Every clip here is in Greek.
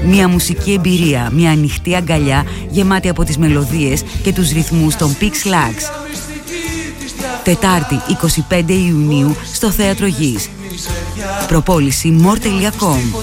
Μια μουσική εμπειρία, μια ανοιχτή αγκαλιά γεμάτη από τις μελωδίες και τους ρυθμούς των Pix Lags. Τετάρτη 25 Ιουνίου στο Θέατρο Γης. Προπόληση more.com.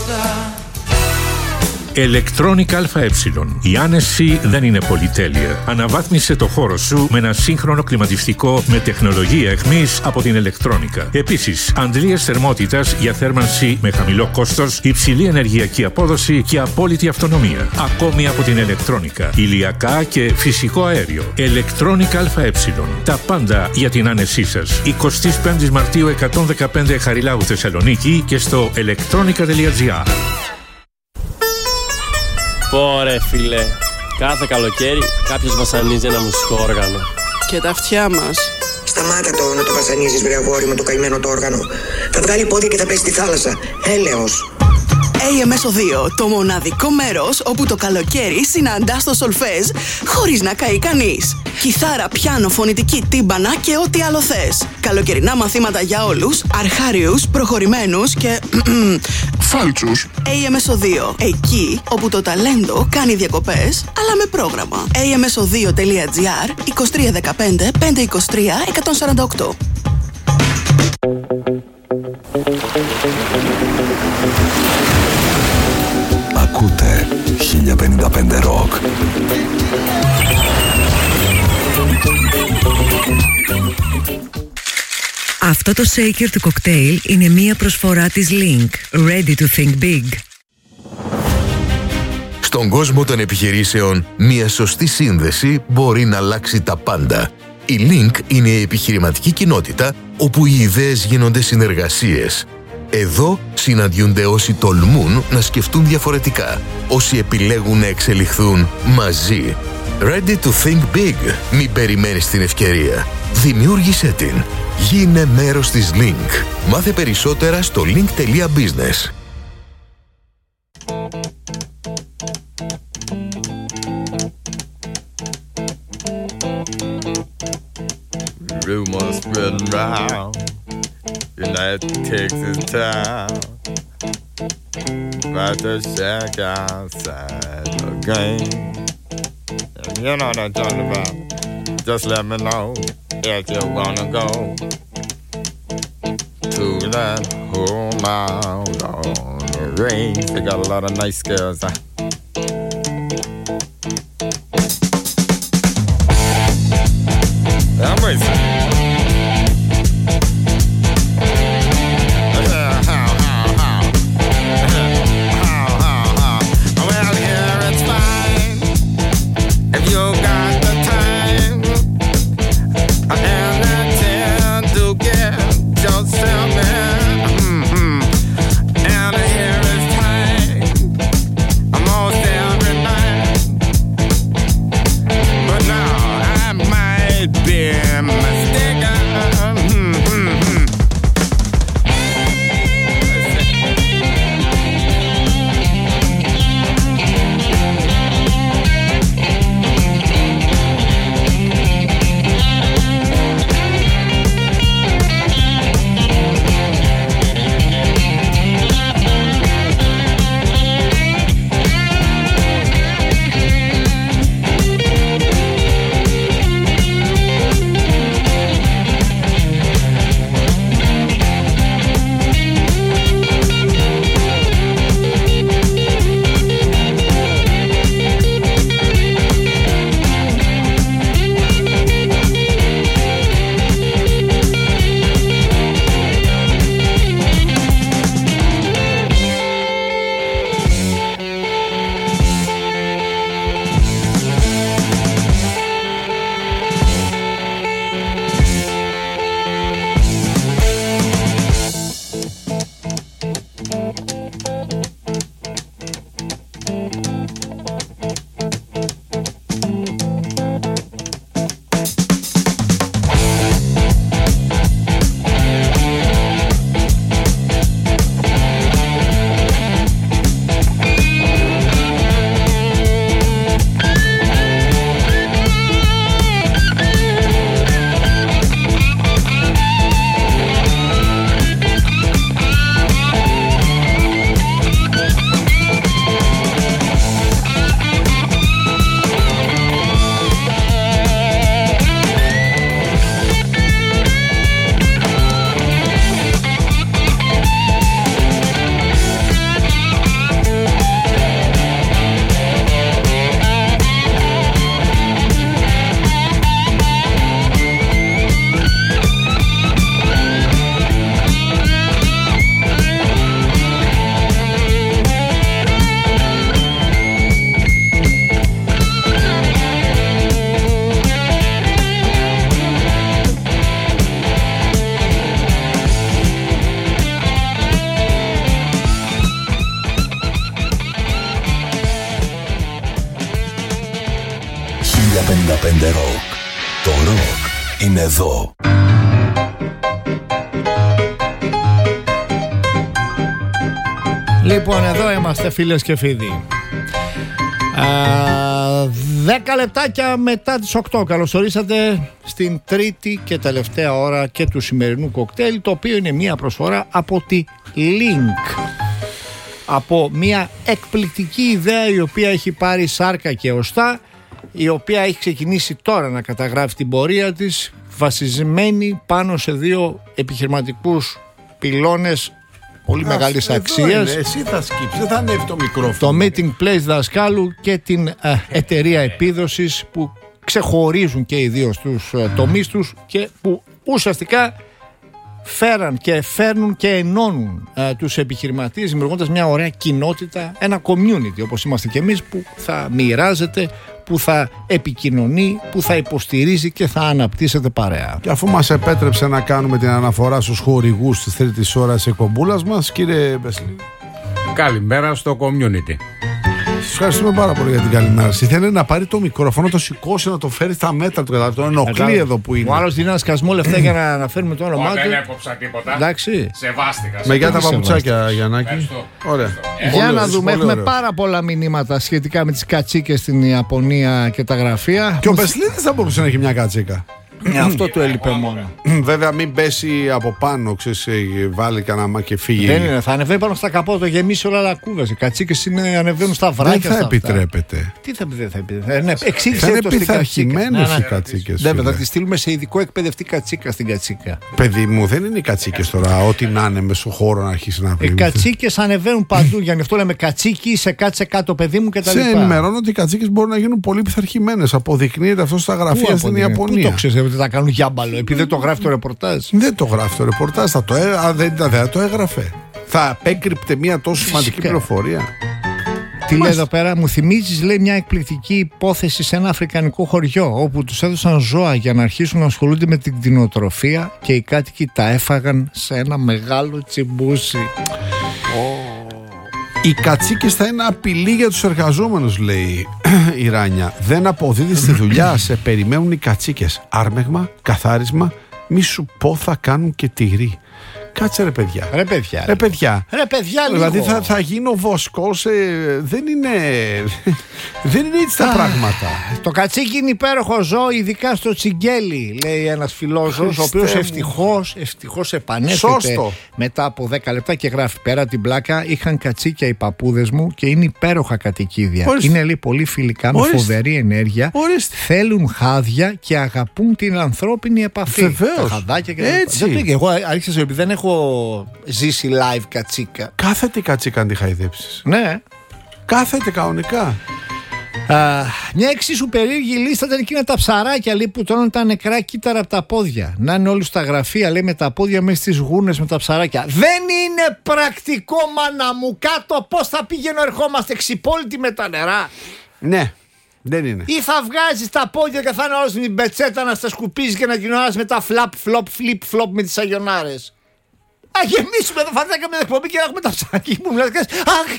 Electronic ΑΕ. Η άνεση δεν είναι πολυτέλεια. Αναβάθμισε το χώρο σου με ένα σύγχρονο κλιματιστικό με τεχνολογία εχμής από την Electronica. Επίσης, αντλίες θερμότητας για θέρμανση με χαμηλό κόστος, υψηλή ενεργειακή απόδοση και απόλυτη αυτονομία. Ακόμη από την Electronica. Ηλιακά και φυσικό αέριο. Electronic ΑΕ. Τα πάντα για την άνεσή σας. 25 Μαρτίου 115 Χαριλάου Θεσσαλονίκη και στο electronica.gr. Πόρε φίλε, κάθε καλοκαίρι κάποιος βασανίζει ένα μουσικό όργανο. Και τα αυτιά μας. Σταμάτα να το βασανίζεις, βρε αγόρι με το καημένο το όργανο. Θα βγάλει πόδια και θα πέσει στη θάλασσα. Έλεος. AMS2, το μοναδικό μέρος όπου το καλοκαίρι συναντάς το σολφέζ χωρίς να καεί κανείς. Κιθάρα, πιάνο, φωνητική, τύμπανα και ό,τι άλλο θες. Καλοκαιρινά μαθήματα για όλους, αρχάριους, προχωρημένους και φάλτσους. AMS2, εκεί όπου το ταλέντο κάνει διακοπές, αλλά με πρόγραμμα. AMS2.gr 2315 523 148. Ακούτε 1055 Rock. Αυτό το shaker του κοκτέιλ είναι μία προσφορά της Link. Ready to think big. Στον κόσμο των επιχειρήσεων, μία σωστή σύνδεση μπορεί να αλλάξει τα πάντα. Η Link είναι η επιχειρηματική κοινότητα όπου οι ιδέες γίνονται συνεργασίες. Εδώ συναντιούνται όσοι τολμούν να σκεφτούν διαφορετικά, όσοι επιλέγουν να εξελιχθούν μαζί. Ready to think big. Μην περιμένεις την ευκαιρία. Δημιούργησέ την. Γίνε μέρος της Link. Μάθε περισσότερα στο link.business. Rumors spreading round United Texas town about the shack outside the game. You know what I'm talking about. Just let me know if you wanna go to that home out on the range. They got a lot of nice girls. I'm racing. Mistake. Rock. Το rock είναι εδώ. Λοιπόν, εδώ είμαστε φίλες και φίλοι. 10 λεπτάκια μετά τις 8. Καλωσορίσατε στην τρίτη και τελευταία ώρα και του σημερινού κοκτέιλ, το οποίο είναι μια προσφορά από τη Link. Από μια εκπληκτική ιδέα η οποία έχει πάρει σάρκα και οστά, η οποία έχει ξεκινήσει τώρα να καταγράφει την πορεία της, βασισμένη πάνω σε δύο επιχειρηματικούς πυλώνες πολύ μεγάλης αξίας. Εσύ θα σκύψεις, δεν θα ανέβει το μικρόφωνο. Το Meeting Place δασκάλου και την εταιρεία επίδοσης, που ξεχωρίζουν και οι δύο στους τομείς τους και που ουσιαστικά φέραν και φέρνουν και ενώνουν τους επιχειρηματίες, δημιουργώντας μια ωραία κοινότητα, ένα community όπως είμαστε και εμείς, που θα μοιράζεται, που θα επικοινωνεί, που θα υποστηρίζει και θα αναπτύσσεται παρέα. Και αφού μας επέτρεψε να κάνουμε την αναφορά στους χορηγούς της τρίτης ώρας εκπομπούλας μας, κύριε Μπεσλή, καλημέρα στο community. σας ευχαριστούμε πάρα πολύ για την καλημέρα. Ήθελε να πάρει το μικρόφωνο, το σηκώσει, να το φέρει στα μέτρα του. Τον ενοχλεί εδώ που είναι. Ο άλλος δίνει ένα σκασμό λεφτά για να αναφέρουμε το όνομά του. Δεν έκοψα τίποτα. Εντάξει. Σεβάστηκα. Με για τα παπουτσάκια, Γιαννάκη. Ωραία. Για να δούμε, έχουμε πάρα πολλά μηνύματα σχετικά με τις κατσίκες στην Ιαπωνία και τα γραφεία. Και ο Μπεσλίδης θα μπορούσε να έχει μια κατσίκα. Αυτό του έλειπε μόνο. Βέβαια, μην πέσει από πάνω, ξέρεις, βάλει κανένα και φύγει. Δεν είναι, θα ανεβαίνει πάνω στα καπότα, γεμίσει όλα λακκούβες. Οι κατσίκες ανεβαίνουν στα βράκια. Δεν θα επιτρέπεται. Τι δεν θα επιτρέπεται. Ναι, εξήγησε θα είναι το στην πειθαρχημένες οι κατσίκες. Δεν θα τη στείλουμε σε ειδικό εκπαιδευτή κατσίκα στην κατσίκα. Παιδί μου, δεν είναι οι κατσίκες τώρα. Ό,τι να είναι μέσω χώρο να αρχίσει να πει. Οι κατσίκες ανεβαίνουν παντού. Για αυτό λέμε κατσίκι, σε κάτσε κάτω, παιδί μου κτλ. Σε ενημερώνω ότι οι κατσίκες μπορούν να γίνουν πολύ πειθαρχημένες. Αποδεικνύεται αυτό στα γραφεία στην Ιαπωνία. Ότι θα κάνουν γιάμπαλο, επειδή δεν το γράφει το ρεπορτάζ. Δεν το γράφει το ρεπορτάζ. Δεν το έγραφε. Θα απέκρυπτε μια τόσο σημαντική πληροφορία. Τι λέει εδώ πέρα, μου θυμίζεις, λέει, μια εκπληκτική υπόθεση σε ένα αφρικανικό χωριό, όπου τους έδωσαν ζώα για να αρχίσουν να ασχολούνται με την κτηνοτροφία και οι κάτοικοι τα έφαγαν σε ένα μεγάλο τσιμπούσι. Οι κατσίκες θα είναι απειλή για τους εργαζόμενους, λέει η Ράνια. Δεν αποδίδει στη δουλειά, σε περιμένουν οι κατσίκες. Άρμεγμα, καθάρισμα, μη σου πω θα κάνουν και τυρί. Κάτσε ρε παιδιά. Ρε παιδιά λίγο. Δηλαδή θα γίνω βοσκός. Δεν είναι έτσι τα πράγματα. Το κατσίκι είναι υπέροχο ζώο, ειδικά στο τσιγκέλι, λέει ένας φιλόσοφος, ο οποίος ευτυχώς επανέρχεται μετά από 10 λεπτά και γράφει: πέρα την πλάκα, είχαν κατσίκια οι παππούδες μου και είναι υπέροχα κατοικίδια. Είναι, λέει, πολύ φιλικά, με φοβερή ενέργεια. Θέλουν χάδια και αγαπούν την ανθρώπινη επαφή. Βεβαίως. Τα χαδάκια και έτσι. Εγώ άρχισα, επειδή δεν έχω ζήσει live κατσίκα. Κάθεται η κατσίκα αν τη χαϊδέψεις. Ναι. Κάθεται κανονικά. Μια εξίσου περίεργη λίστα ήταν εκείνα τα ψαράκια, λέει, που τρώνε τα νεκρά κύτταρα από τα πόδια. Να είναι όλοι στα γραφεία, λέει, με τα πόδια μέσα στις γούνες με τα ψαράκια. Δεν είναι πρακτικό, μάνα μου, κάτω. Πώς θα πηγαίνω, ερχόμαστε ξυπόλυτοι με τα νερά. Ναι. Δεν είναι. Ή θα βγάζεις τα πόδια και θα είναι όλος με την πετσέτα να στα σκουπίζεις και να κοινωνάς με τα flip-flop με τις αγιονάρες. Α, γεμίσουμε εδώ, φαντάζομαι με την εκπομπή και να έχουμε τα ψάρια μου. Αχ!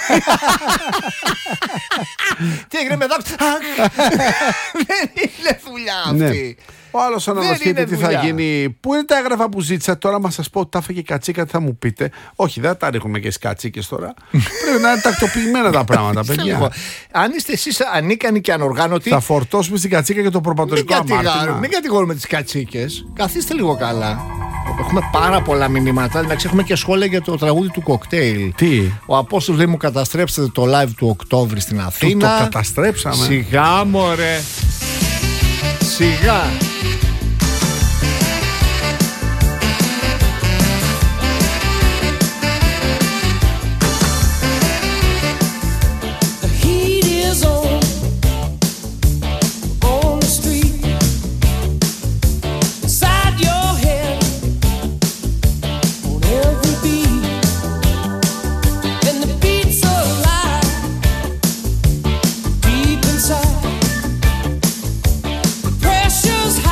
Τι έγινε με δόξα? Αχ! Δεν είναι δουλειά αυτή. Ο άλλος αναρωτιέται τι θα γίνει. Πού είναι τα έγγραφα που ζήτησα? Τώρα, μα σας πω ότι τα έφαγε κατσίκα, τι θα μου πείτε? Όχι, δεν τα ρίχνουμε και στις κατσίκες τώρα. Πρέπει να είναι τακτοποιημένα τα πράγματα, παιδιά. Αν είστε εσείς ανίκανοι και ανοργάνωτοι, θα φορτώσουμε στην κατσίκα και το προπατορικό αμάρτημα. Μην κατηγορούμε τις κατσίκες. Καθίστε λίγο καλά. Έχουμε πάρα πολλά μηνύματα. Εντάξει, έχουμε και σχόλια για το τραγούδι του κοκτέιλ. Τι? Ο Απόστολος λέει: μου καταστρέψατε το live του Οκτώβρη στην Αθήνα. Το καταστρέψαμε. Σιγά, μωρέ. Σιγά. Precious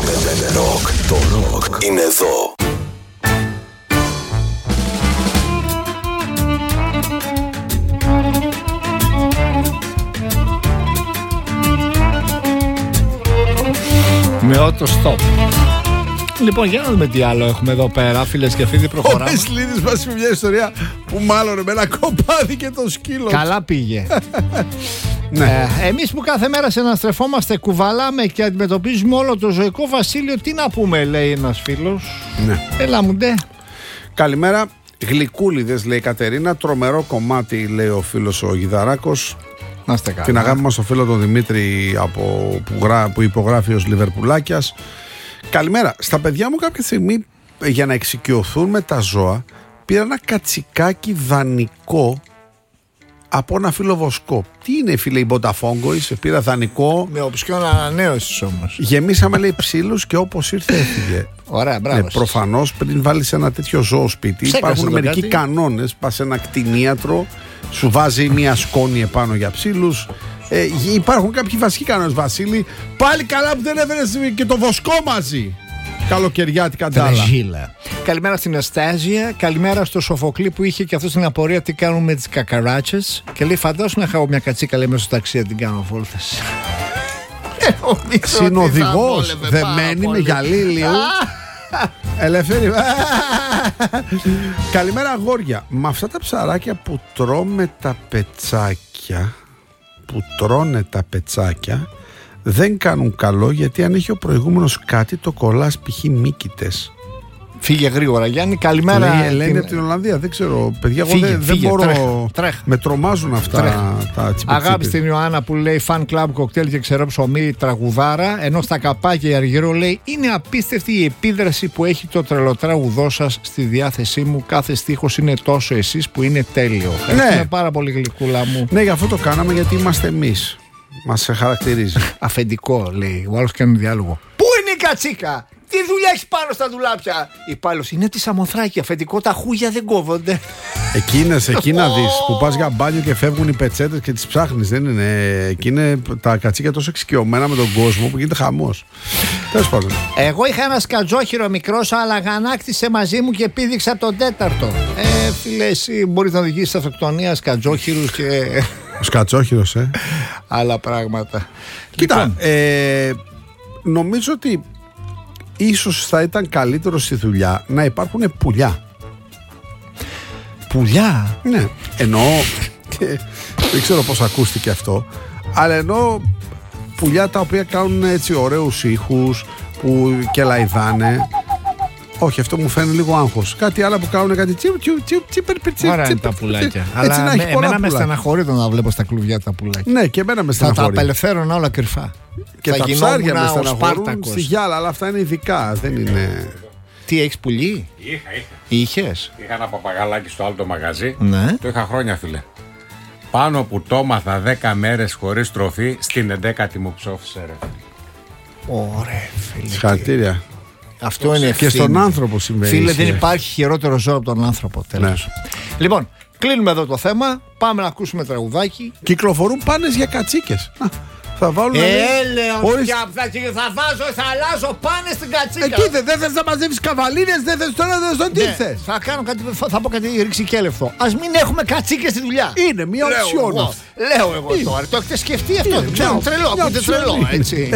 Το ροκ είναι εδώ. Με auto stop. Λοιπόν, για να δούμε τι άλλο έχουμε εδώ πέρα, φίλες και φίλοι, προχωράμε. Ο Μεσλίδης μας είπε μια ιστορία που μάλλον με ένα κοπάδι και το σκύλο. Καλά πήγε. Ναι. Εμείς που κάθε μέρα συναστρεφόμαστε, κουβαλάμε και αντιμετωπίζουμε όλο το ζωικό βασίλειο, τι να πούμε, λέει ένας φίλος. Ναι. Έλα μου ντε. Καλημέρα. Γλυκούλιδες, λέει η Κατερίνα. Τρομερό κομμάτι, λέει ο φίλος ο Γιδαράκος. Να είστε καλά. Την αγάπη μας στο φίλο τον Δημήτρη που υπογράφει ως Λιβερπουλάκιας. Καλημέρα. Στα παιδιά μου κάποια στιγμή, για να εξοικειωθούν με τα ζώα, πήρα ένα κατσικάκι δανεικό από ένα φίλο βοσκό. Τι είναι, φίλε, η Μποταφόγκο, είσαι, πήρα δανεικό. Με οψιόν ανανέωσης όμως. Γεμίσαμε, λέει, ψήλους και όπως ήρθε έφυγε. Ωραία, μπράβο. Προφανώς πριν βάλεις ένα τέτοιο ζώο σπίτι, υπάρχουν μερικοί κανόνες. Πας σε ένα κτηνίατρο, σου βάζει μια σκόνη επάνω για ψήλους. Υπάρχουν κάποιοι βασικοί κανόνες, Βασίλη. Πάλι καλά που δεν έφερες και το βοσκό μαζί. Καλοκαιριάτικα τζάλα. Καλημέρα στην Αστάζια. Καλημέρα στο Σοφοκλή που είχε και αυτό την απορία τι κάνουν με τις κακαράτσες. Και λέει, φαντάσου να χάω μια κατσίκα, λέει, μέσα στο ταξί, την κάνω βόλτες. Συνοδηγός, δεμένη με γυαλί λίγο. Ελευθερή. Καλημέρα, αγόρια. Με αυτά τα ψαράκια που τρώμε τα πετσάκια, δεν κάνουν καλό, γιατί αν έχει ο προηγούμενος κάτι, το κολλάς π.χ. μύκητες. Φύγε γρήγορα, Γιάννη. Καλημέρα. Λέει η Ελένη από την Ολλανδία. Δεν ξέρω, παιδιά, εγώ δεν μπορώ. Τρέχα. Με τρομάζουν αυτά τα τσιπιτσίπι. Αγάπη στην Ιωάννα που λέει fan club, κοκτέιλ και ξερό ψωμί, τραγουδάρα. Ενώ στα καπάκια η Αργυρό λέει, είναι απίστευτη η επίδραση που έχει το τρελοτράγουδό σας στη διάθεσή μου. Κάθε στίχος είναι τόσο εσείς που είναι τέλειο. Ευχαριστούμε πάρα πολύ, γλυκούλα μου. Ναι, γι' αυτό το κάναμε, γιατί είμαστε εμείς. Μας χαρακτηρίζει. Αφεντικό, λέει. Ο άλλος κάνει διάλογο. Πού είναι η κατσίκα? Τι δουλειά έχει πάνω στα ντουλάπια? Υπάλληλος, είναι τη Σαμοθράκη. Αφεντικό, τα χούγια δεν κόβονται. Εκεί να δεις που πας για μπάνιο και φεύγουν οι πετσέτες και τις ψάχνεις. Δεν είναι. Εκεί είναι τα κατσίκια τόσο εξοικειωμένα με τον κόσμο που γίνεται χαμός. Τέλος πάντων. Εγώ είχα ένα σκατζόχυρο μικρός, αλλά γανάκτησε μαζί μου και πήδηξα τον τέταρτο. Φίλε, εσύ μπορείς να οδηγήσεις αυτοκτονία σκατζόχυρους και. Ο σκατζόχυρος, άλλα πράγματα. Κοίτα, νομίζω ότι ίσως θα ήταν καλύτερο στη δουλειά να υπάρχουν πουλιά. Πουλιά? Ναι, εννοώ, δεν ξέρω πώς ακούστηκε αυτό, αλλά εννοώ πουλιά τα οποία κάνουν έτσι ωραίους ήχους, που και λαϊδάνε. Όχι, αυτό μου φαίνεται λίγο άγχος. Κάτι άλλο που κάνουν κάτι Ωραία είναι τα πουλάκια. Αλλά εμένα με στεναχωρεί το να βλέπω στα κλουβιά τα πουλάκια. Ναι, και εμένα με στεναχωρεί. Θα τα απελευθέρωνα όλα κρυφά. Και τα ψάρια με στεναχωρούν στη γυάλα, αλλά αυτά είναι ειδικά, δεν είναι. Τι, έχεις πουλί? Είχες? Είχα ένα παπαγαλάκι στο άλλο το μαγαζί. Ναι. Το είχα χρόνια, φίλε. Πάνω που το έμαθα 10 μέρες χωρίς τροφή, στην 11η μου ψόφισε, ρε. Ωραία, φίλε. Συγχαρητήρια. Αυτό είναι και στον άνθρωπο συμβαίνει. Φίλε, δεν υπάρχει χειρότερο ζώο από τον άνθρωπο. Τέλος. Ναι. Λοιπόν, κλείνουμε εδώ το θέμα. Πάμε να ακούσουμε τραγουδάκι. Κυκλοφορούν πάνες για κατσίκες. Θα βάλουν. Θα αλλάζω πάνε στην κατσίκα. Εκεί δεν θες να μαζεύεις καβαλίνες, δεν θες τώρα να δεις τι θες. Θα πω κάτι ρηξικέλευτο. Ας μην έχουμε κατσίκες στη δουλειά. Είναι μια οψιόν. Λέω εγώ τώρα. Το έχετε σκεφτεί αυτό? Ξέρω, τρελό, ακούτε τρελό, έτσι.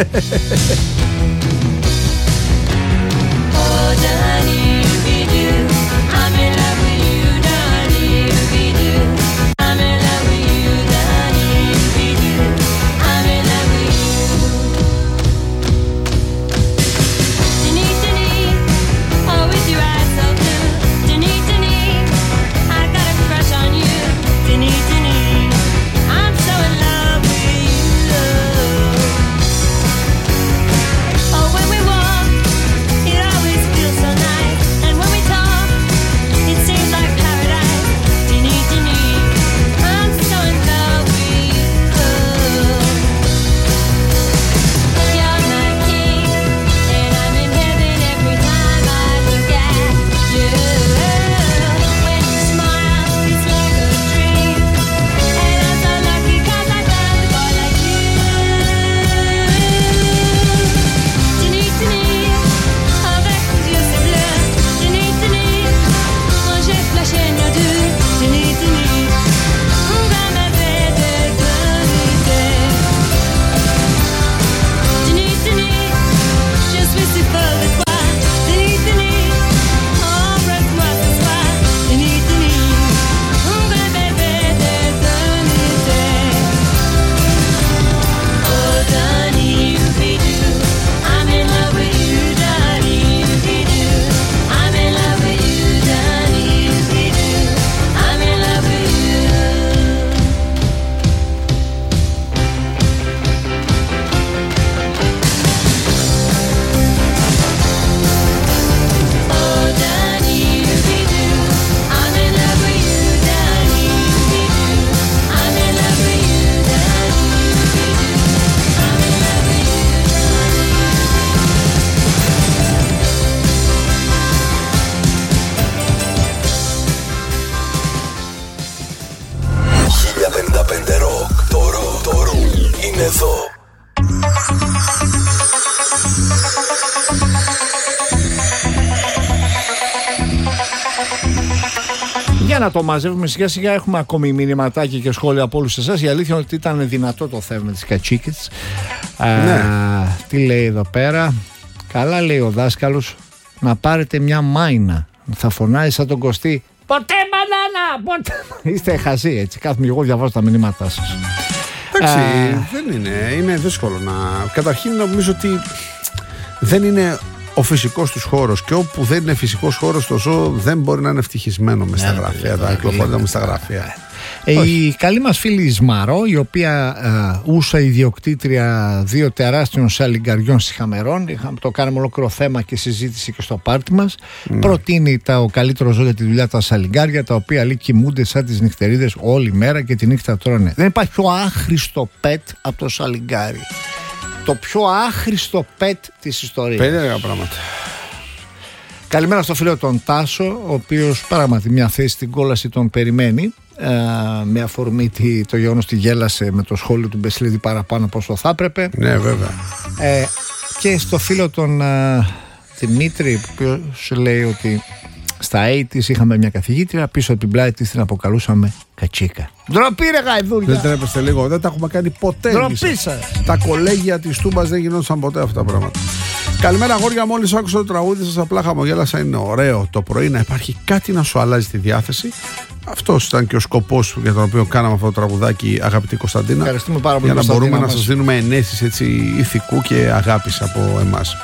Για να το μαζεύουμε σιγά σιγά. Έχουμε ακόμη μηνυματάκια και σχόλια από όλους εσάς. Η αλήθεια είναι ότι ήταν δυνατό το θέμα της κατσίκες. Ναι. Τι λέει εδώ πέρα? Καλά λέει ο δάσκαλος, να πάρετε μια μάινα. Θα φωνάζει σαν τον Κωστή. Ποτέ μπανάνα! Ποτέ... Είστε χαζοί έτσι. Κάθομαι εγώ διαβάζω τα μηνύματά σας. Εντάξει, δεν είναι δύσκολο να... Καταρχήν νομίζω ότι δεν είναι ο φυσικός τους χώρος, και όπου δεν είναι φυσικός χώρος το ζώο δεν μπορεί να είναι ευτυχισμένο μες στα γραφεία, τα κυκλοφορία μες στα γραφεία. Η καλή μας φίλη Ισμαρό, η οποία ούσα ιδιοκτήτρια 2 τεράστιων σαλιγκαριών στη Χαμερών, το κάναμε ολόκληρο θέμα και συζήτηση και στο πάρτι μας, προτείνει ο καλύτερο ζώο για τη δουλειά τα σαλιγκάρια, τα οποία λέει κοιμούνται σαν τις νυχτερίδες όλη μέρα και τη νύχτα τρώνε. Δεν υπάρχει πιο άχρηστο πετ από το σαλιγκάρι. Το πιο άχρηστο πετ της ιστορίας. Περίεργα πράγματα. Καλημέρα στο φίλο τον Τάσο, ο οποίος πράγματι μια θέση στην κόλαση τον περιμένει, με αφορμή το γεγονός ότι γέλασε με το σχόλιο του Μπεσλίδη παραπάνω από όσο θα έπρεπε. Ναι, βέβαια. Και στο φίλο τον Δημήτρη, ο οποίος λέει ότι στα 80's είχαμε μια καθηγήτρια, πίσω από την πλάτη της την αποκαλούσαμε Κατσίκα. Ντροπή ρε γαϊδούρια! Δεν τρέπεστε λίγο, δεν τα έχουμε κάνει ποτέ. Ντροπή σας! Τα κολέγια της Τούμπας δεν γινόντουσαν ποτέ αυτά τα πράγματα. Καλημέρα αγόρια, μόλις άκουσα το τραγούδι σας απλά χαμογέλασα. Είναι ωραίο το πρωί να υπάρχει κάτι να σου αλλάζει τη διάθεση. Αυτός ήταν και ο σκοπός για τον οποίο κάναμε αυτό το τραγουδάκι, αγαπητή Κωνσταντίνα. Ευχαριστούμε πάρα πολύ, για να μπορούμε να σας δίνουμε ενέσεις έτσι ηθικού και αγάπης από εμάς.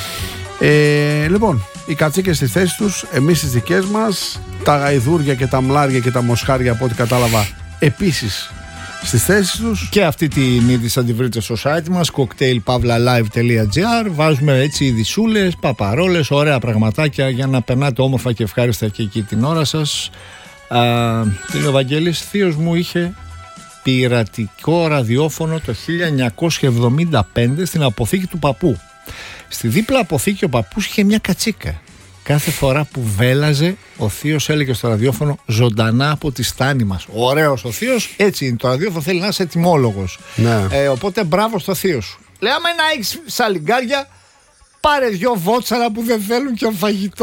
Λοιπόν, οι κατσίκες στη θέση τους, εμείς στις δικές μας, τα γαϊδούρια και τα μλάρια και τα μοσχάρια από ό,τι κατάλαβα επίσης στις θέσεις τους. Και αυτή την είδηση θα τη βρείτε στο site μας cocktailpavlalive.gr. Βάζουμε έτσι ειδισούλες, παπαρόλες, ωραία πραγματάκια για να περνάτε όμορφα και ευχάριστα και εκεί την ώρα σας. Τι λέει ο Βαγγέλης? Θείος μου είχε πειρατικό ραδιόφωνο το 1975 στην αποθήκη του παππού. Στη δίπλα αποθήκη ο παππούς είχε μια κατσίκα. Κάθε φορά που βέλαζε, ο θείος έλεγε στο ραδιόφωνο ζωντανά από τη στάνη μας. Ωραίος ο θείος, έτσι είναι. Το ραδιόφωνο θέλει να είσαι ετοιμόλογος. Ναι. Οπότε μπράβο στο θείο σου. Λέει, άμα να έχεις σαλιγκάρια, πάρε 2 βότσαρα που δεν θέλουν και φαγητό.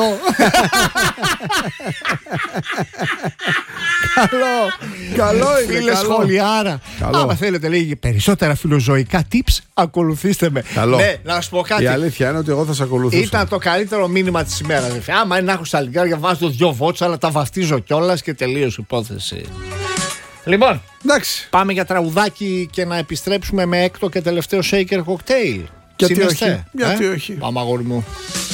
Καλό είναι. Φίλε σχολιάρα. Άμα θέλετε, λέει, περισσότερα φιλοζωικά tips, ακολουθήστε με. Καλό. Ναι, να σου πω κάτι. Η αλήθεια είναι ότι εγώ θα σε ακολουθήσω. Ήταν το καλύτερο μήνυμα της ημέρας. Άμα είναι να έχω σαλιγκάρια, βάζω 2 βότσαρα, τα βαφτίζω κιόλας και τελείωσε η υπόθεση. Λοιπόν, εντάξει. Πάμε για τραγουδάκι και να επιστρέψουμε με έκτο και τελευταίο shaker cocktail. Γιατί όχι? Γιατί όχι? Πάμε αγόρι μου.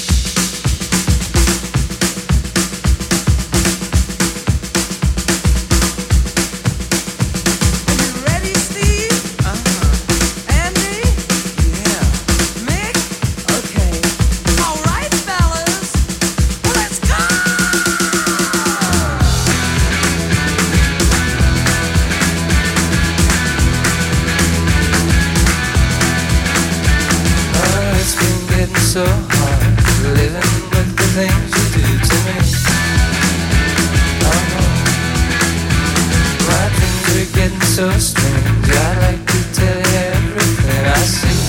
So hard living with the things you do to me. My dreams are getting so strange. I'd like to tell you everything I see.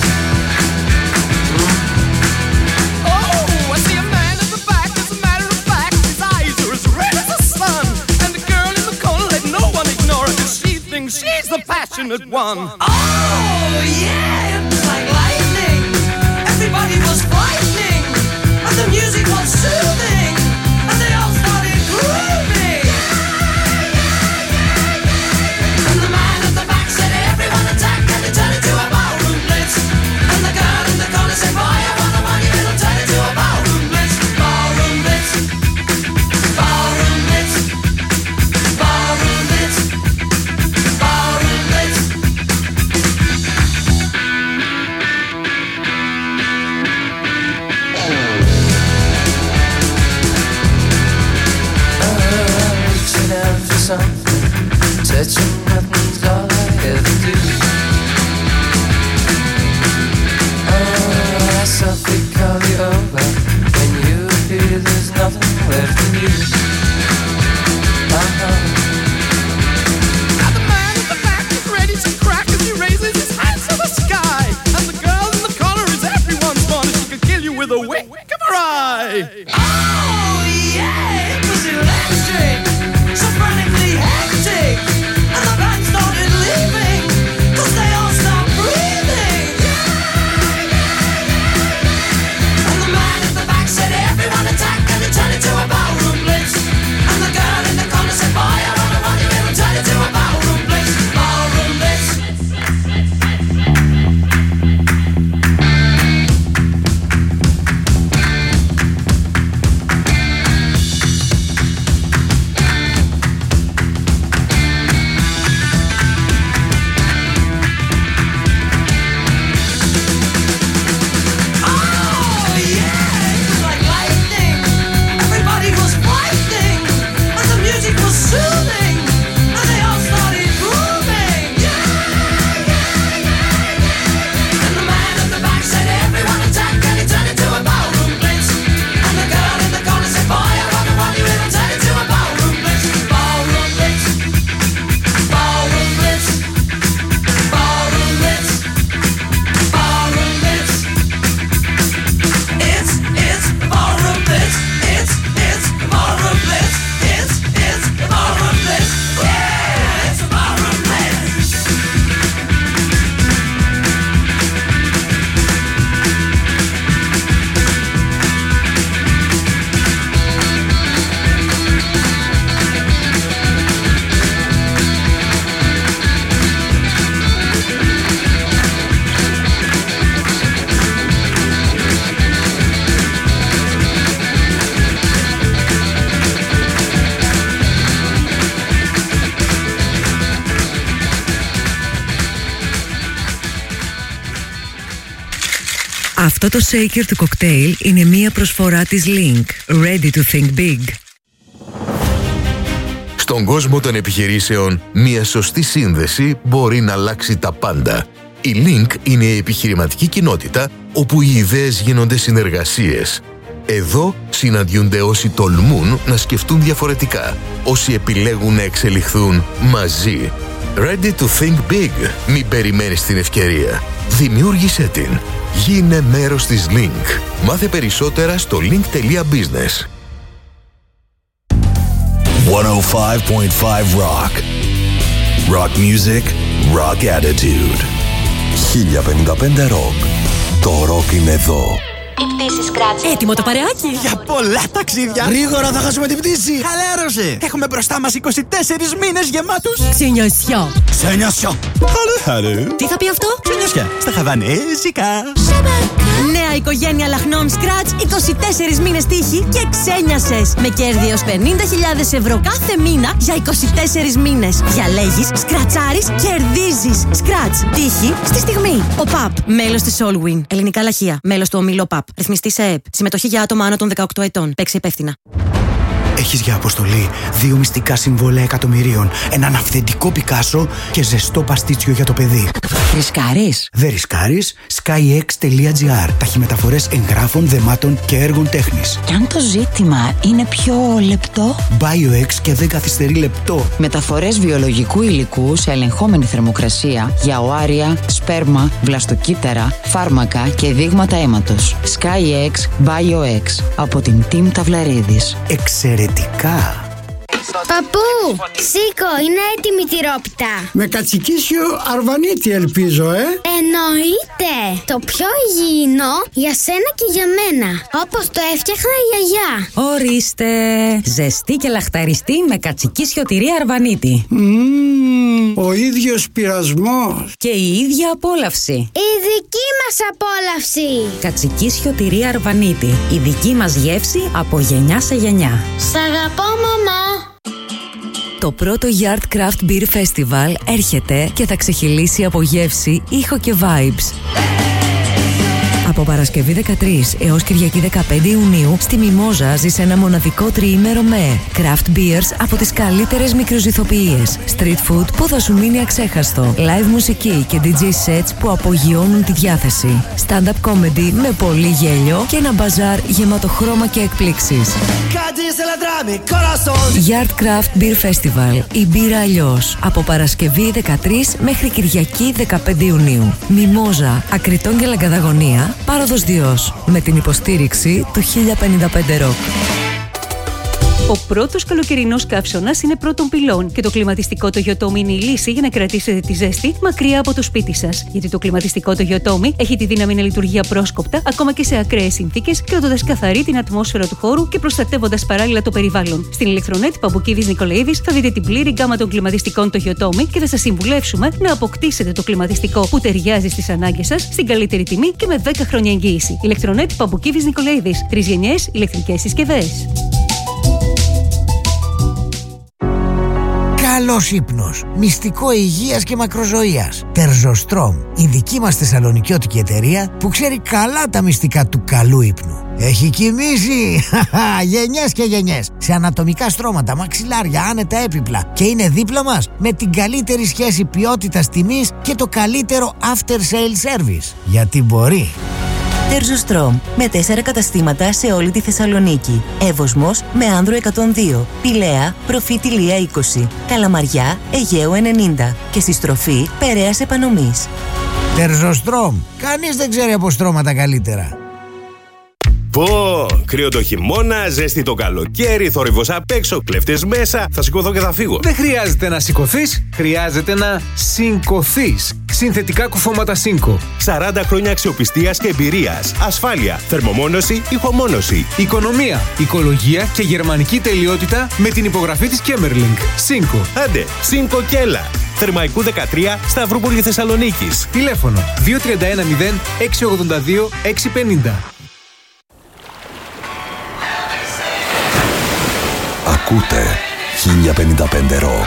Oh, I see a man in the back. As a matter of fact, his eyes are as red as the sun. And the girl in the corner, let no one ignore her, 'cause she thinks she's the passionate one. Oh yeah, it was like lightning. Everybody was frightening, and the music was soothing, and they all started grooving. And the man at the back said, everyone attack, and it turned into a ballroom blitz. And the girl in the corner said, boy, I want the one, it'll turn into a ballroom blitz. Ballroom blitz, ballroom blitz, ballroom blitz, ballroom blitz. Something, touching nothing's all I ever do. Oh, I softly call you over. When you appear, there's nothing left in you. Now the man in the back is ready to crack as he raises his hands to the sky. And the girl in the corner is everyone's fun. She could kill you with a wink of her eye. Oh yeah, it was electric. So Αυτό το shaker του κοκτέιλ είναι μία προσφορά της Link. Ready to think big. Στον κόσμο των επιχειρήσεων, μία σωστή σύνδεση μπορεί να αλλάξει τα πάντα. Η Link είναι η επιχειρηματική κοινότητα όπου οι ιδέες γίνονται συνεργασίες. Εδώ συναντιούνται όσοι τολμούν να σκεφτούν διαφορετικά, όσοι επιλέγουν να εξελιχθούν μαζί. Ready to think big. Μην περιμένεις την ευκαιρία. Δημιούργησέ την. Γίνε μέρος της Link. Μάθε περισσότερα στο link.business. 105.5 Rock. Rock music, rock attitude. 1055 Rock. Το rock είναι εδώ. Η πτήση Scratch. Έτοιμο το παρεάκι. Για πολλά ταξίδια. Γρήγορα θα χάσουμε την πτήση. Χαλέρωσε. Έχουμε μπροστά μας 24 μήνες γεμάτους. Ξενιασιά. Ξενιασιά. Χαλέ. Τι θα πει αυτό? Ξενιασιά. Στα χαβανέζικα. Νέα οικογένεια λαχνών Scratch. 24 μήνες τύχη και ξένιασες. Με κέρδη έως 50.000 ευρώ κάθε μήνα για 24 μήνες. Διαλέγεις, σκρατσάρεις, κερδίζεις. Scratch. Τύχη στη στιγμή. Ο ΠΑΠ. Μέλος της Allwin. Ελληνικά λαχεία. Μέλος του ομίλου ΠΑΠ. Ρυθμιστής ΕΕΠ. Συμμετοχή για άτομα άνω των 18 ετών. Παίξε υπεύθυνα. Έχεις για αποστολή 2 μυστικά συμβόλαια εκατομμυρίων, έναν αυθεντικό Πικάσο και ζεστό παστίτσιο για το παιδί. Ρισκάρεις? Δεν ρισκάρεις. skyx.gr. Ταχυμεταφορές εγγράφων, δεμάτων και έργων τέχνης. Κι αν το ζήτημα είναι πιο λεπτό? BioX και δεν καθυστερεί λεπτό. Μεταφορές βιολογικού υλικού σε ελεγχόμενη θερμοκρασία για οάρια, σπέρμα, βλαστοκύτταρα, φάρμακα και δείγματα αίματος. SkyX BioX από την Team Ταυλαρίδης. Εξαιρετικά. Παππού, σήκω, είναι έτοιμη τη τυρόπιτα. Με κατσικίσιο αρβανίτη ελπίζω, Εννοείται. Το πιο υγιεινό για σένα και για μένα. Όπως το έφτιαχνα η γιαγιά. Ορίστε. Ζεστή και λαχταριστή με κατσικίσιο τυρί αρβανίτη. Ο ίδιος πειρασμός. Και η ίδια απόλαυση. Η δική μας απόλαυση. Κατσικίσιο τυρί αρβανίτη. Η δική μας γεύση από γενιά σε γενιά. Σ' αγαπώ, μαμά. Το πρώτο Yard Craft Beer Festival έρχεται και θα ξεχυλήσει από γεύση, ήχο και vibes. Από Παρασκευή 13 έως Κυριακή 15 Ιουνίου στη Μιμόζα ζεις ένα μοναδικό τριήμερο με craft beers από τις καλύτερες μικροζυθοποιίες, street food που θα σου μείνει αξέχαστο, live μουσική και DJ sets που απογειώνουν τη διάθεση, stand-up comedy με πολύ γέλιο και ένα μπαζάρ γεμάτο χρώμα και εκπλήξεις. Yard Craft Beer Festival. Η μπύρα αλλιώς. Από Παρασκευή 13 μέχρι Κυριακή 15 Ιουνίου. Μιμόζα, Ακριτών και Λαγκαδαγωνία, Πάροδος Διός, με την υποστήριξη του 1055 Rock. Ο πρώτος καλοκαιρινός καύσωνας είναι πρώτων πυλών και το κλιματιστικό το Yotomi είναι η λύση για να κρατήσετε τη ζέστη μακριά από το σπίτι σας. Γιατί το κλιματιστικό το Yotomi έχει τη δύναμη να λειτουργεί απρόσκοπτα ακόμα και σε ακραίες συνθήκες, κρατώντας καθαρή την ατμόσφαιρα του χώρου και προστατεύοντας παράλληλα το περιβάλλον. Στην Ηλεκτρονέτ Παμπουκίδης Νικολαίδης θα δείτε την πλήρη γκάμα των κλιματιστικών το Yotomi και θα σας συμβουλεύσουμε να αποκτήσετε το κλιματιστικό που ταιριάζει στις ανάγκες σας στην καλύτερη τιμή και με 10 χρόνια εγγύηση. Ηλεκτρονέτ Παμπουκίδης Νικολαίδης. 3 γενιές ηλεκτρικές συσκευές. Καλός ύπνος, μυστικό υγείας και μακροζωίας. Τερζοστρόμ, η δική μας θεσσαλονικιώτικη εταιρεία που ξέρει καλά τα μυστικά του καλού ύπνου. Έχει κοιμήσει γενιές και γενιές σε ανατομικά στρώματα, μαξιλάρια, άνετα έπιπλα και είναι δίπλα μας με την καλύτερη σχέση ποιότητας τιμής και το καλύτερο after sale service. Γιατί μπορεί. Τερζοστρόμ, με 4 καταστήματα σε όλη τη Θεσσαλονίκη. Εύωσμος με Άνδρο 102, Πηλαία, Προφήτη Λία 20, Καλαμαριά, Αιγαίου 90 και στη στροφή Περαίας Επανομής. Τερζοστρόμ, κανείς δεν ξέρει από στρώματα καλύτερα. Πω, κρύο το χειμώνα, ζέστη το καλοκαίρι, θόρυβος απ' έξω, κλέφτες μέσα, θα σηκωθώ και θα φύγω. Δεν χρειάζεται να σηκωθείς, χρειάζεται να σηκωθείς. Συνθετικά κουφώματα Σίνκο. 40 χρόνια αξιοπιστίας και εμπειρίας. Ασφάλεια, θερμομόνωση, ηχομόνωση. Οικονομία, οικολογία και γερμανική τελειότητα με την υπογραφή της Κέμερλινγκ. Σίνκο. Άντε, Σίνκο και έλα. Θερμαϊκού 13, Σταυρούπολη Θεσσαλονίκης. Τηλέφωνο 2310 682 650. Ακούτε 1055 Rock.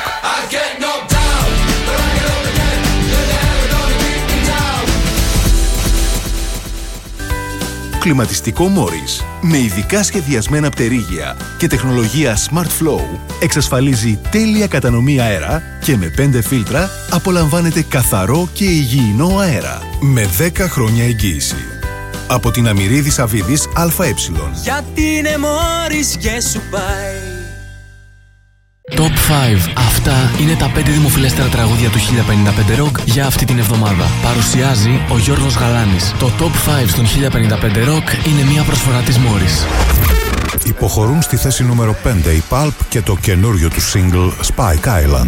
κλιματιστικό Morris με ειδικά σχεδιασμένα πτερίγια και τεχνολογία Smart Flow εξασφαλίζει τέλεια κατανομή αέρα και με 5 φίλτρα απολαμβάνετε καθαρό και υγιεινό αέρα με 10 χρόνια εγγύηση. Από την Αμυρίδης Αβίδης ΑΕ. Γιατί είναι Morris και σου πάει. Top 5. Αυτά είναι τα 5 δημοφιλέστερα τραγούδια του 1055 Rock για αυτή την εβδομάδα. Παρουσιάζει ο Γιώργος Γαλάνης. Το Top 5 στον 1055 Rock είναι μια προσφορά της Morris. Υποχωρούν στη θέση νούμερο 5 η Pulp και το καινούριο του single Spike Island.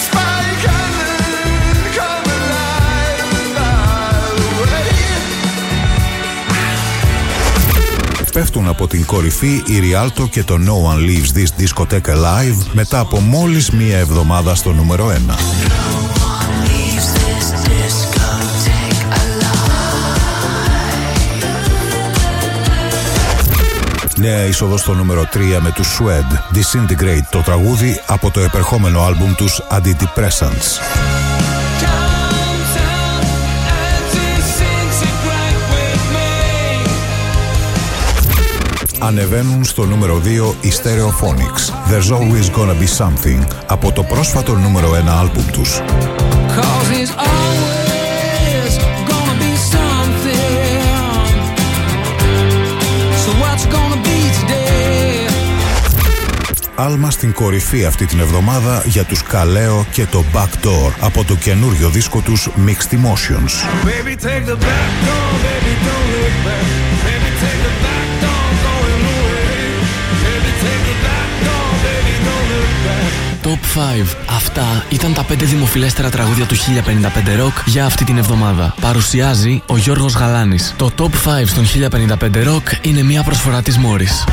Πέφτουν από την κορυφή η Rialto και το No One Leaves This Discotheque Alive μετά από μόλις μία εβδομάδα στο νούμερο 1. Νέα είσοδο στο νούμερο 3 με τους Suede, Disintegrate, το τραγούδι από το επερχόμενο άλμπουμ τους Antidepressants. Ανεβαίνουν στο νούμερο 2 οι Stereophonics, There's Always Gonna Be Something, από το πρόσφατο νούμερο 1 άλμπουμ τους. Άλμα στην κορυφή αυτή την εβδομάδα για τους Καλέο και το Backdoor από το καινούριο δίσκο τους Mixed Emotions. Baby, take the back door, baby, don't look back. Baby, take the back door, going away. Baby, take the back door, baby, don't look back. Top 5. Αυτά ήταν τα 5 δημοφιλέστερα τραγούδια του 1055 Rock για αυτή την εβδομάδα. Παρουσιάζει ο Γιώργος Γαλάνης. Το Top 5 στον 1055 Rock είναι μια προσφορά της Morris.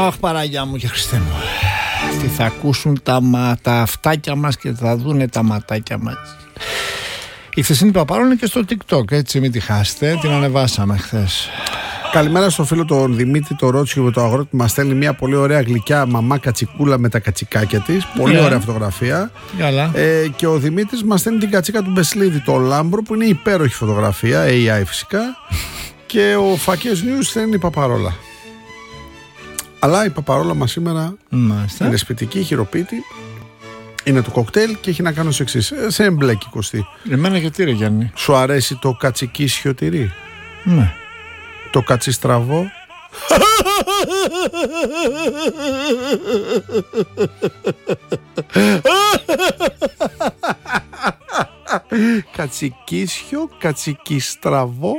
Αχ, Παναγιά μου και Χριστέ μου. Τι θα ακούσουν τα αυτάκια μας και θα δούνε τα ματάκια μας. Η χθεσινή Παπαρόλα είναι και στο TikTok, έτσι, μην τη χάσετε. Την ανεβάσαμε χθες. Καλημέρα στο φίλο τον Δημήτρη το Ρότσιο με το αγρότη που μας στέλνει μια πολύ ωραία γλυκιά μαμά κατσικούλα με τα κατσικάκια της. Πολύ ωραία φωτογραφία. Και ο Δημήτρης μας στέλνει την κατσίκα του Μπεσλίδη, το Λάμπρο, που είναι υπέροχη φωτογραφία, AI φυσικά. Και ο Φακές News στέλνει η Παπαρόλα. Αλλά η Παπαρόλα μας σήμερα είναι σπιτική, χειροποίητη. Είναι το κοκτέιλ και έχει να κάνει ως εξής. Σε εμπλέκει, Κωστή. Εμένα γιατί ρε Γιάννη? Σου αρέσει το κατσικίσιο τυρί? Ναι. Το κατσιστραβό? Κατσικίσιο, κατσικιστραβό.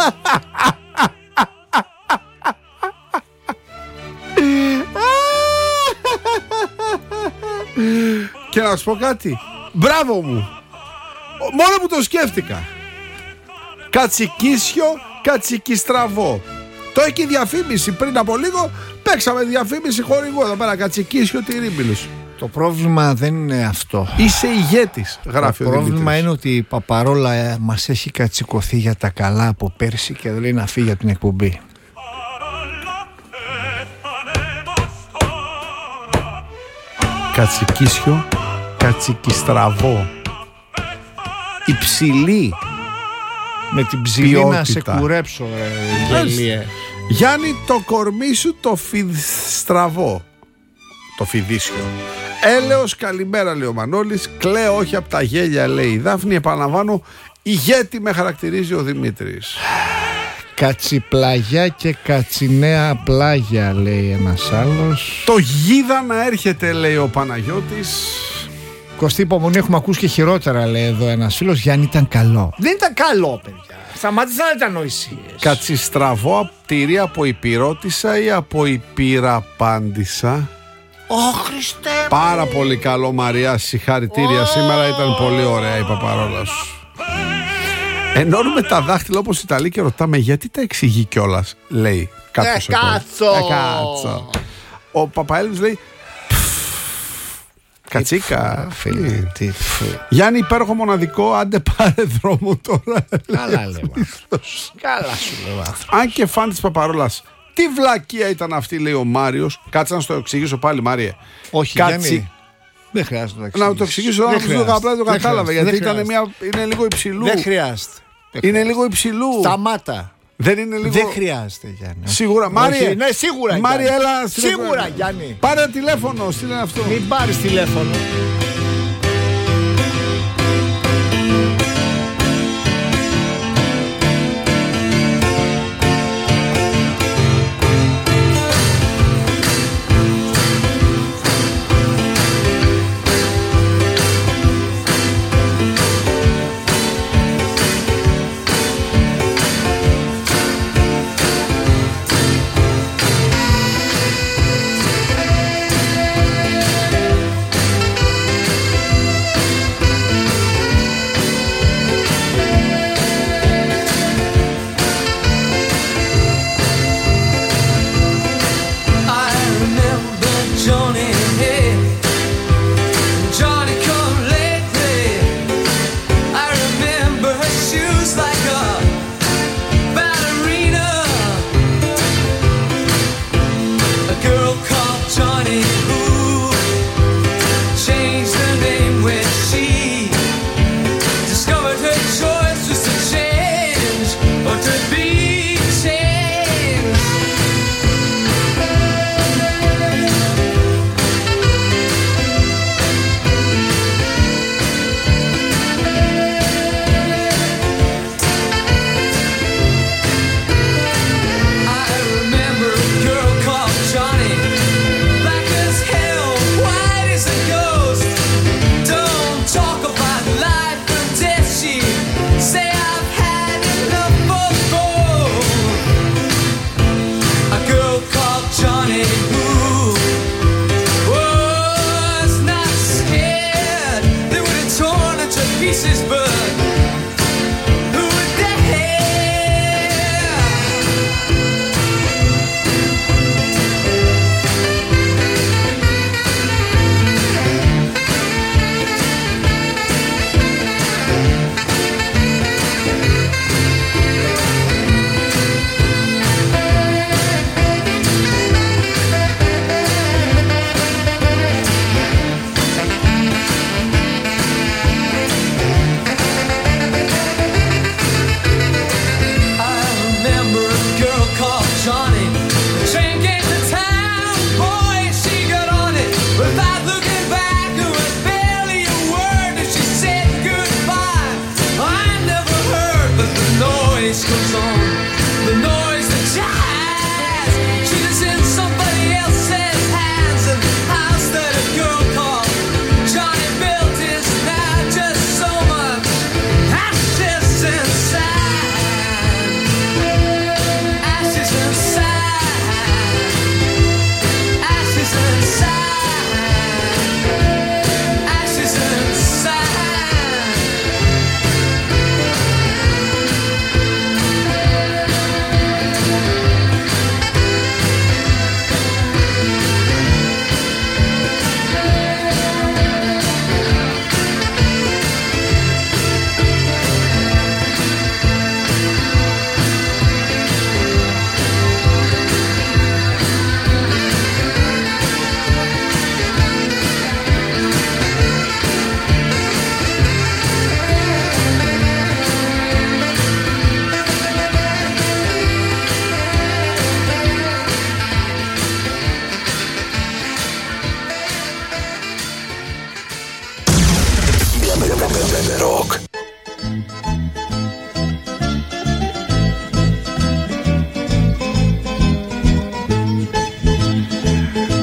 Και να σου πω κάτι. Μπράβο μου. Μόνο που το σκέφτηκα. Κατσικίσιο, κατσικιστραβό. Το έχει διαφήμιση πριν από λίγο. Παίξαμε διαφήμιση χορηγό εδώ πέρα. Κατσικίσιο τυρί. Το πρόβλημα δεν είναι αυτό. Είσαι ηγέτης, γράφει το πρόβλημα είναι ότι η Παπαρόλα μας έχει κατσικωθεί για τα καλά από πέρσι και δεν λέει να φύγει από την εκπομπή. Κατσικίσιο, κατσικιστραβό. Υψηλή. Με την ψηλή να σε κουρέψω, γελίε. Γιάννη, το κορμί σου το φιδστραβό. Το φιδίσιο. Έλεος, καλημέρα, λέει ο Μανώλης. Κλαίω όχι από τα γέλια, λέει η Δάφνη. Επαναλαμβάνω, ηγέτη με χαρακτηρίζει ο Δημήτρης. Κατσιπλαγιά και κατσινέα πλάγια, λέει ένας άλλος. Το γίδα να έρχεται, λέει ο Παναγιώτης. Κωστή, υπομονή, έχουμε ακούσει και χειρότερα, λέει εδώ ένας φίλος. Γιάννη, ήταν καλό. Δεν ήταν καλό, παιδιά. Σταμάτησα να ήταν νοησίες. Κατσιστραβό τυρί από Υπηρώτισσα ή από Υπηραπάντισσα? Χριστέ. Πάρα πολύ καλό, Μαρία, συγχαρητήρια. Σήμερα ήταν πολύ ωραία η Παπαρόλα σου. Ενώνουμε τα δάχτυλα όπως Ιταλοί και ρωτάμε γιατί τα εξηγεί κιόλας, λέει κάποιος. Κάτσο. Ο Παπαέλης λέει κατσίκα. Γιάννη, υπέροχο, μοναδικό. Άντε πάρε δρόμο τώρα. Καλά λέει ο άνθρωπος. Καλά σου λέει ο άνθρωπος. Αν και φαν της Παπαρόλας. Τι βλακεία ήταν αυτή, λέει ο Μάριος. Κάτσε να σου το εξηγήσω πάλι, Μάριε. Όχι, Γιάννη. Δεν χρειάζεται να το εξηγήσω. Να το εξηγήσω, απλά το κατάλαβε. Γιατί είναι λίγο υψηλού. Δεν χρειάζεται. Είναι λίγο υψηλού. Σταμάτα. Δεν είναι λίγο. Δεν χρειάζεται, Γιάννη. Σίγουρα, Μάριε. Ναι, σίγουρα. Μάριε, έλα. Σίγουρα, Γιάννη. Πάρε τηλέφωνο, στείλε αυτό. Μην πάρεις τηλέφωνο.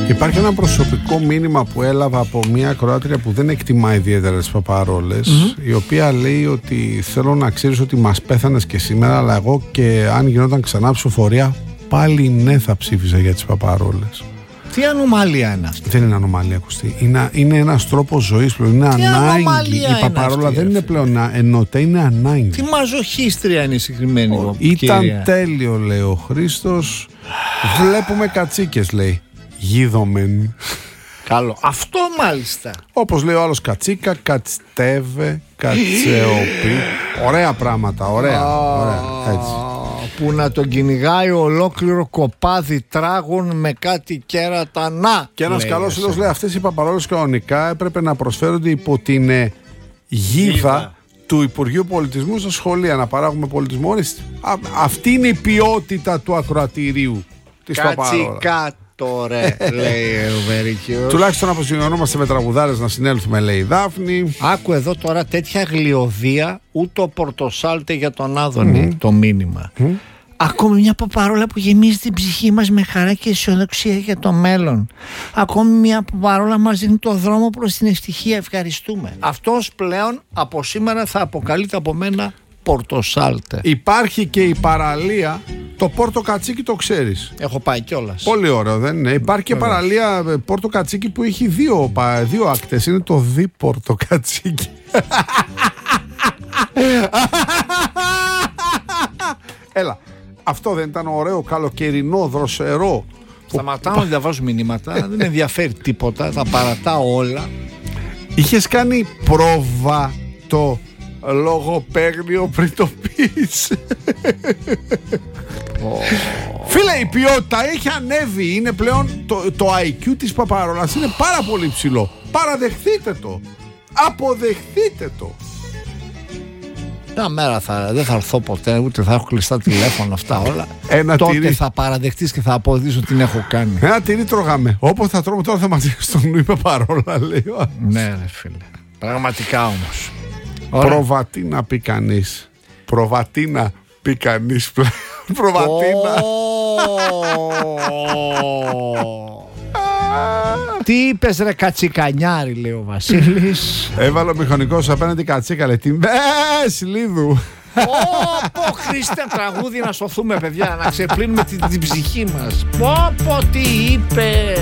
Υπάρχει ένα προσωπικό μήνυμα που έλαβα από μια ακροάτρια που δεν εκτιμά ιδιαίτερα τις παπαρόλες, η οποία λέει ότι θέλω να ξέρεις ότι μας πέθανες και σήμερα, αλλά εγώ και αν γινόταν ξανά ψηφοφορία πάλι ναι θα ψήφιζα για τις παπαρόλες. Τι ανομαλία είναι αυτή? Δεν είναι ανομαλία, Κωστή. Είναι ένας τρόπος ζωής πλέον. Είναι ανάγκη. Η παπαρόλα δεν είναι πλέον ενότητα, είναι ανάγκη. Τι μαζοχίστρια είναι η συγκεκριμένη. Ήταν τέλειο, λέει ο Χρήστος. Βλέπουμε κατσίκες, λέει. Γίδομεν. Καλό. Αυτό μάλιστα. Όπως λέει ο άλλος, κατσίκα, κατστεύε, κατσεοπή. Ωραία πράγματα, ωραία. Έτσι. Που να τον κυνηγάει ολόκληρο κοπάδι τράγων με κάτι κέρατα. Να! Και ένας καλός φίλος λέει: αυτές οι παπαρόλες κανονικά έπρεπε να προσφέρονται υπό την γίδα του Υπουργείου Πολιτισμού στα σχολεία, να παράγουμε πολιτισμό. Αυτή είναι η ποιότητα του ακροατηρίου της παπαρόλας. Κατσικάτο ρε, λέει ο Βερικιός. Τουλάχιστον αποσυγωνόμαστε με τραγουδάρες να συνέλθουμε, λέει η Δάφνη. Άκου εδώ τώρα τέτοια γλιωδία, ούτε ο Πορτοσάλτε για τον Άδωνη το μήνυμα. Ακόμη μια παπαρόλα που γεμίζει την ψυχή μας με χαρά και αισιοδοξία για το μέλλον. Ακόμη μια παπαρόλα μας δίνει το δρόμο προς την ευτυχία. Ευχαριστούμε. Αυτός πλέον από σήμερα θα αποκαλείται από μένα Πορτοσάλτε. Υπάρχει και η παραλία. Το Πόρτο Κατσίκι το ξέρεις? Έχω πάει κιόλας. Πολύ ωραίο, δεν είναι? Υπάρχει και παραλία Πόρτο Κατσίκι που έχει δύο ακτές. Είναι το Δίπορτο Κατσίκι. Έλα. Αυτό δεν ήταν ωραίο, καλοκαιρινό, δροσερό? Σταματάω να διαβάζω μηνύματα. Δεν με ενδιαφέρει τίποτα. Θα παρατάω όλα. Είχες κάνει πρόβα το λογοπαίγνιο πριν το πεις? Φίλε, η ποιότητα έχει ανέβει. Είναι πλέον το IQ της παπαρόλας είναι πάρα πολύ ψηλό. Παραδεχτείτε το. Αποδεχτείτε το. Μια μέρα δεν θα έρθω ποτέ, ούτε θα έχω κλειστά τηλέφωνα αυτά όλα. Τότε τυρί. Θα παραδεχτείς και θα αποδείξω τι έχω κάνει. Ένα τυρί τρώγαμε. Όπως θα τρώμε τώρα θα μας δείξει τον νου, είπε παρόλα, λέει. Ναι ρε φίλε. Πραγματικά όμως. Προβατίνα πει κανείς. Προβατίνα πει κανείς. Προβατίνα. Τι είπες ρε κατσικανιάρη, λέει ο Βασίλης. Έβαλε ο μηχανικός απέναντι κατσίκα, λέει την Λίδου. Πω Χριστέ, τραγούδι να σωθούμε παιδιά, να ξεπλύνουμε την ψυχή μας. Πω τι είπε.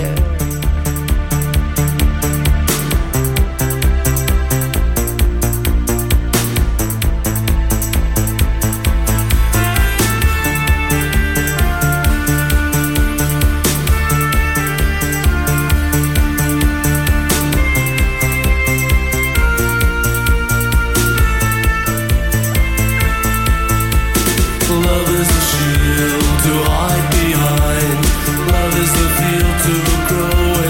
To hide behind, love is the field to grow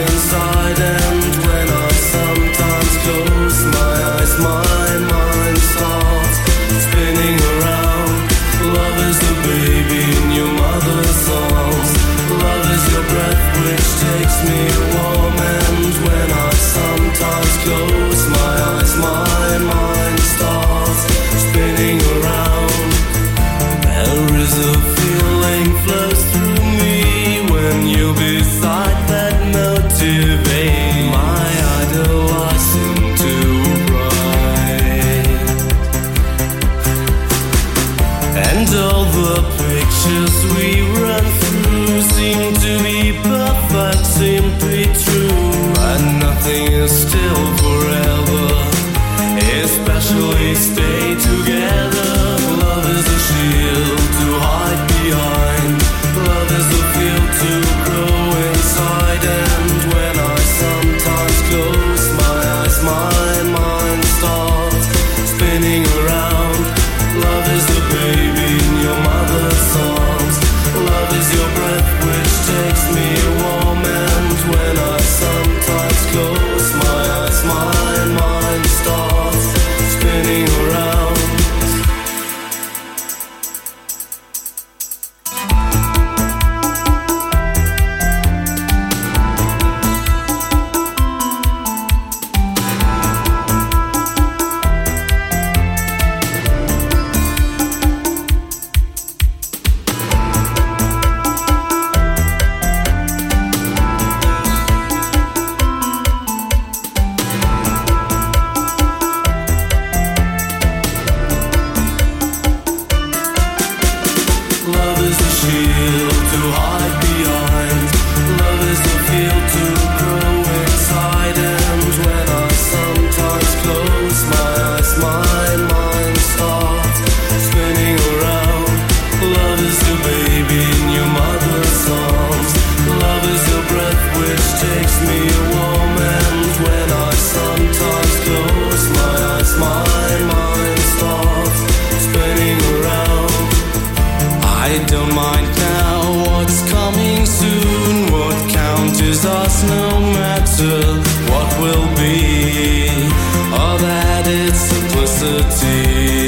takes me a moment when I sometimes close my eyes. My mind starts spinning around. I don't mind now what's coming soon. What counts is us, no matter what will be. Or that it's simplicity.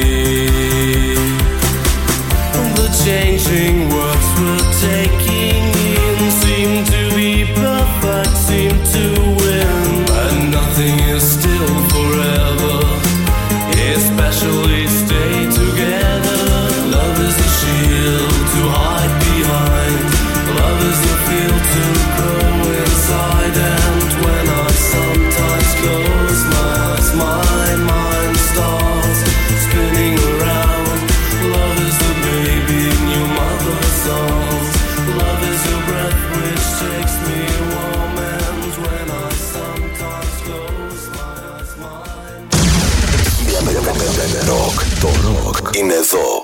The changing words we're taking in seem to be perfect, seem to win. And nothing is still forever, especially stay together. Love is a shield to hide behind. Love is a field to grow inside. And when I sometimes close my eyes, my mind starts spinning around. Love is the baby in your mother's arms. Love is your breath which takes me a moment when I sometimes close my eyes, Rock, το rock είναι εδώ.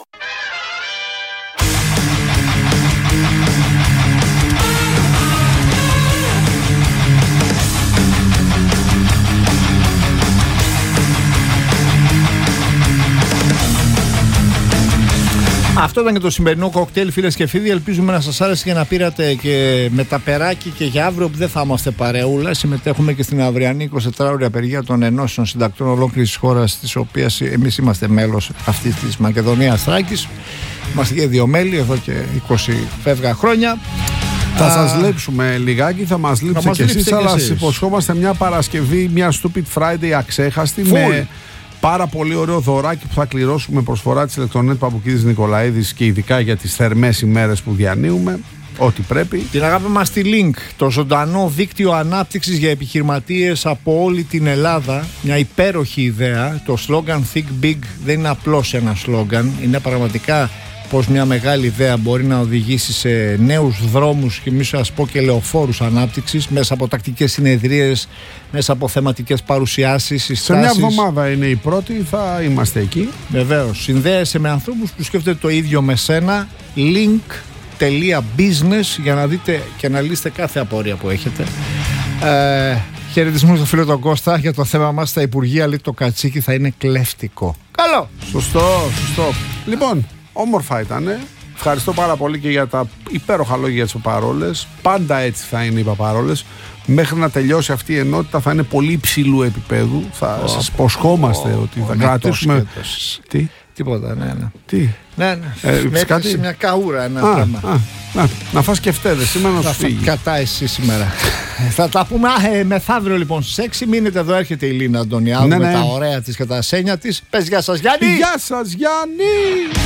Αυτό ήταν και το σημερινό κοκτέιλ, φίλες και φίλοι. Ελπίζουμε να σας άρεσε και να πήρατε και με τα περάκι και για αύριο που δεν θα είμαστε παρεούλα. Συμμετέχουμε και στην αυριανή 24ωρη απεργία των ενώσεων συντακτών ολόκληρης της χώρας, της οποίας εμείς είμαστε μέλος αυτής της Μακεδονίας Θράκης. Είμαστε και δύο μέλη εδώ και 20 φεύγα χρόνια. Θα σας λείψουμε λιγάκι, θα μας λείψετε κι εσείς, αλλά σας υποσχόμαστε μια Παρασκευή, μια Stupid Friday αξέχαστη με πάρα πολύ ωραίο δωράκι που θα κληρώσουμε προσφορά της Electronet Παπουκίδης Νικολαίδης και ειδικά για τις θερμές ημέρες που διανύουμε. Ό,τι πρέπει. Την αγάπη μας στη Link, το ζωντανό δίκτυο ανάπτυξης για επιχειρηματίες από όλη την Ελλάδα. Μια υπέροχη ιδέα. Το slogan Think Big δεν είναι απλώς ένα slogan, είναι πραγματικά πως μια μεγάλη ιδέα μπορεί να οδηγήσει σε νέους δρόμους και μη σας πω και λεωφόρους ανάπτυξης μέσα από τακτικές συνεδρίες, μέσα από θεματικές παρουσιάσεις, συστάσεις. Σε μια εβδομάδα είναι η πρώτη, θα είμαστε εκεί. Βεβαίως. Συνδέεσαι με ανθρώπους που σκέφτεται το ίδιο με σένα. Link.business για να δείτε και να λύσετε κάθε απορία που έχετε. Χαιρετισμούς στο φίλο τον Κώστα. Για το θέμα μας στα Υπουργεία λέει το κατσίκι θα είναι κλέφτικο. Καλό. Σωστό. Λοιπόν, όμορφα ήτανε. Ευχαριστώ πάρα πολύ και για τα υπέροχα λόγια για τις παπαρόλες. Πάντα έτσι θα είναι οι παπαρόλες. Μέχρι να τελειώσει αυτή η ενότητα θα είναι πολύ υψηλού επίπεδου. Θα σας υποσχόμαστε ότι θα κρατήσουμε. Τι? Τίποτα, ναι. Τι? Ναι. Με έπιασε μια καούρα ένα πράγμα. Να φας και φτέδες σήμερα να σου φύγει. Κατά εσύ σήμερα. Θα τα πούμε μεθαύριο λοιπόν στις 6. Μείνετε εδώ, έρχεται η Λίνα Αντωνιάδου με τα ωραία της και τα ασένια της. Πες γεια σας Γιάννη. Γεια σας Γιάννη.